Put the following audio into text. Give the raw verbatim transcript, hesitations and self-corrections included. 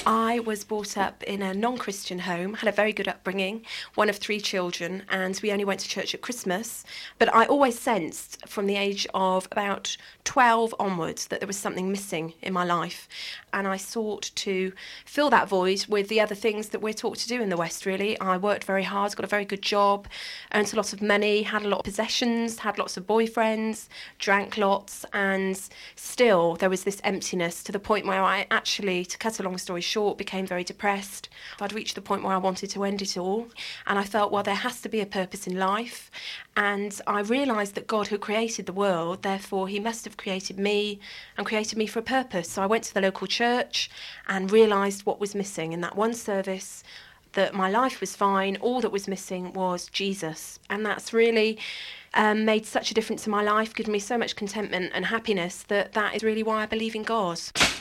I was brought up in a non-Christian home, had a very good upbringing, one of three children, and we only went to church at Christmas. But I always sensed from the age of about twelve onwards that there was something missing in my life. And I sought to fill that void with the other things that we're taught to do in the West, really. I worked very hard, got a very good job, earned a lot of money, had a lot of possessions, had lots of boyfriends, drank lots, and still there was this emptiness to the point where I actually, to cut a long story short, became very depressed. I'd reached the point where I wanted to end it all, and I felt, well, there has to be a purpose in life. And I realised that God, who created the world, therefore he must have created me and created me for a purpose. So I went to the local church and realised what was missing in that one service, that my life was fine, all that was missing was Jesus. And that's really um, made such a difference in my life, given me so much contentment and happiness, that that is really why I believe in God.